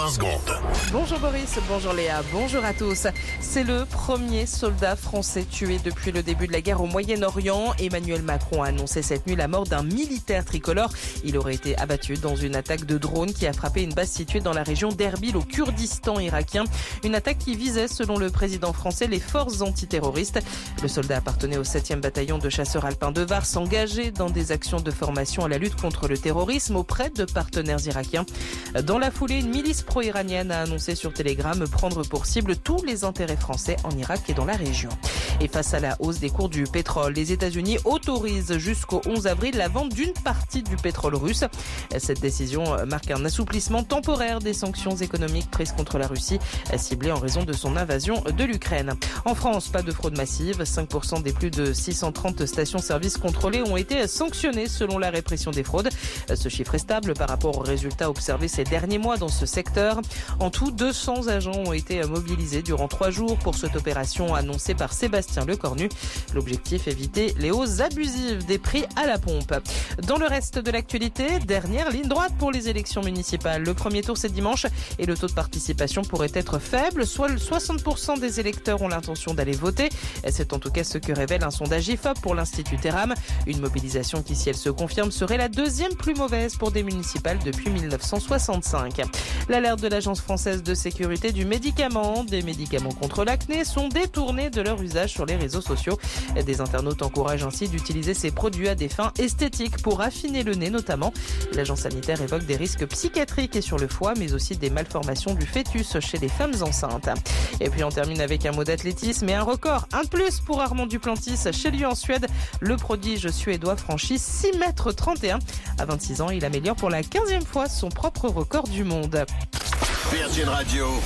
20 secondes. Bonjour Boris, bonjour Léa, bonjour à tous. C'est le premier soldat français tué depuis le début de la guerre au Moyen-Orient. Emmanuel Macron a annoncé cette nuit la mort d'un militaire tricolore. Il aurait été abattu dans une attaque de drone qui a frappé une base située dans la région d'Erbil au Kurdistan irakien. Une attaque qui visait, selon le président français, les forces antiterroristes. Le soldat appartenait au 7e bataillon de chasseurs alpins de Vars, engagé dans des actions de formation à la lutte contre le terrorisme auprès de partenaires irakiens. Dans la foulée, une milice pro-iranienne a annoncé sur Telegram prendre pour cible tous les intérêts français en Irak et dans la région. Et face à la hausse des cours du pétrole, les États-Unis autorisent jusqu'au 11 avril la vente d'une partie du pétrole russe. Cette décision marque un assouplissement temporaire des sanctions économiques prises contre la Russie, ciblées en raison de son invasion de l'Ukraine. En France, pas de fraude massive. 5% des plus de 630 stations-service contrôlées ont été sanctionnées selon la répression des fraudes. Ce chiffre est stable par rapport aux résultats observés ces derniers mois dans ce secteur. En tout, 200 agents ont été mobilisés durant 3 jours pour cette opération annoncée par Sébastien Lecornu. L'objectif, éviter les hausses abusives des prix à la pompe. Dans le reste de l'actualité, dernière ligne droite pour les élections municipales. Le premier tour, c'est dimanche et le taux de participation pourrait être faible. Soit 60% des électeurs ont l'intention d'aller voter. C'est en tout cas ce que révèle un sondage IFOP pour l'Institut Teram. Une mobilisation qui, si elle se confirme, serait la deuxième plus mauvaise pour des municipales depuis 1965. L'alerte de l'Agence française de sécurité du médicament. Des médicaments contre l'acné sont détournés de leur usage sur les réseaux sociaux. Des internautes encouragent ainsi d'utiliser ces produits à des fins esthétiques pour affiner le nez notamment. L'agence sanitaire évoque des risques psychiatriques et sur le foie, mais aussi des malformations du fœtus chez les femmes enceintes. Et puis on termine avec un mot d'athlétisme et un record. Un de plus pour Armand Duplantis. Chez lui en Suède, le prodige suédois franchit 6,31 m. À 26 ans, il améliore pour la 15e fois son propre record du monde. Virgin Radio.